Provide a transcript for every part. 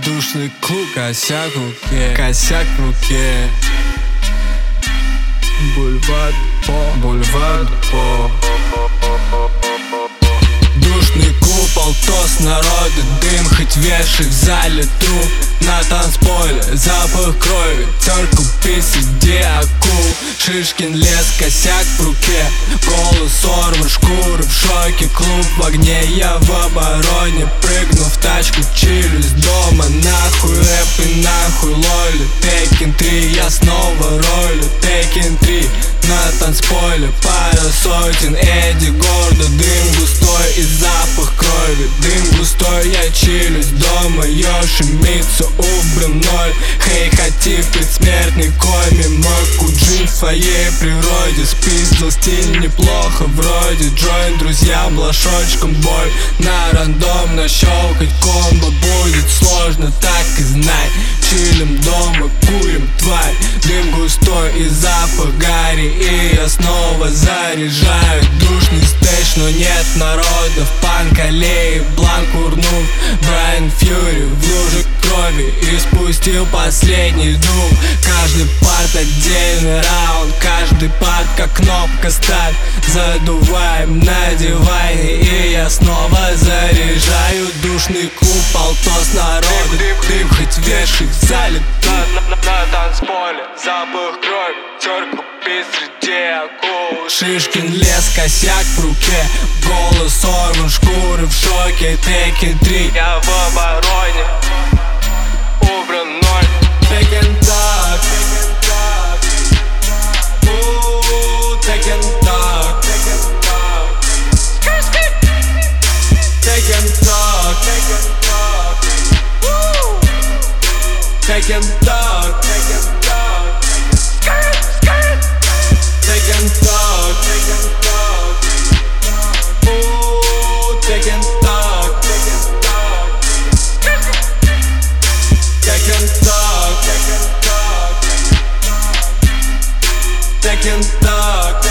Душный клуб, косяк в руке, косяк в руке. Бульвар по. Душный купол, тост народа, дым, хоть вешай в зале труп. На танцполе запах крови, терку писать, где акул. Шишкин лес, косяк в руке, голос сорван, шкуры в шоке. Клуб в огне, я в обороне, прыгну в тачку, чилюсь дома. Нахуй рэп и нахуй лоли, Tekken 3, я снова ролю. Tekken 3 на танцполе, пара сотен, Эдди гордо, дым густой и запах крови. Дым густой, я чилюсь дома, Йошимицу убран ноль. Хейхати в предсмертной коме, мой куджин в своей природе. Спиздил стиль неплохо вроде, джойн друзьям блошочком боль. На рандом нащелкать комбо будет сложно, так и знай. Чилим дома, курим тварь, дым густой и запах гари. И я снова заряжаю душный стэч, но нет народа в панк-аллее. Бланк урнул, Брайан Фьюри в луже крови и спустил последний дум. Каждый парт отдельный раунд, каждый парт как кнопка старт. Задуваем на диване, и я снова заряжаю душный купол, тост народа, дым хоть вешай в зале на танцполе, запах крови, терку пить среди акул. Шишкин лес, косяк в руке, голос сорван, шкуры в шоке. Tekken 3, я в обороне, убран ноль. Tekken так, Tekken так, Tekken так, Tekken так, Tekken так, Tekken так, Tekken так, Tekken так.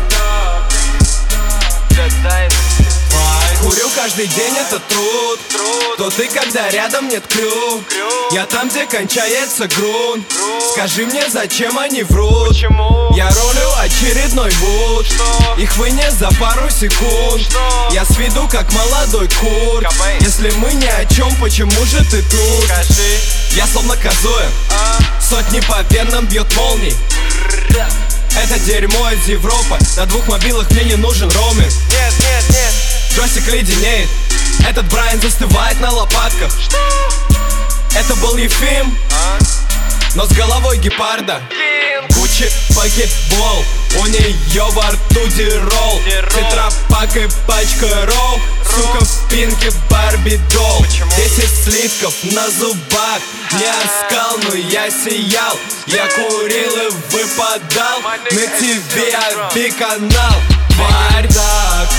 Курю каждый день, это труд. То ты, когда рядом нет крю. Я там, где кончается грунт. Скажи мне, зачем они врут? Я ролю очередной вуд. Их вынес за пару секунд. Я с виду как молодой курт. Если мы ни о чем, почему же ты тут? Я словно Казуя, сотни по венам бьет молний. Это дерьмо из Европы. На двух мобилах мне не нужен роуминг. Нет. Джойстик леденеет. Этот Брайан застывает на лопатках. Что? Это был Ефим, но с головой гепарда. Гуччи погибол, у нее во рту дирол. Тетрапак и пачка ролл. Сука в спинке Барби дол. 10 слитков на зубах. Не оскал, но я сиял. Я курил и выпадал. На тебе аби-канал. Бардак.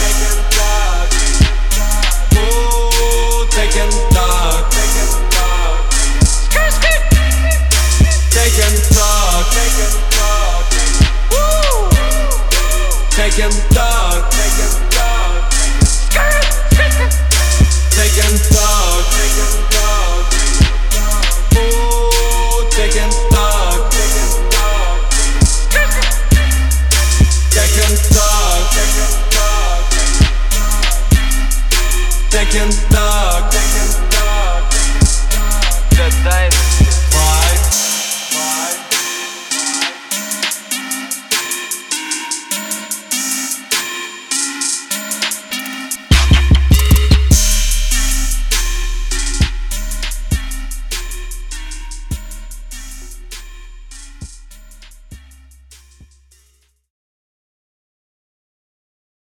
Tekken так, Tekken так, Tekken так, Tekken так.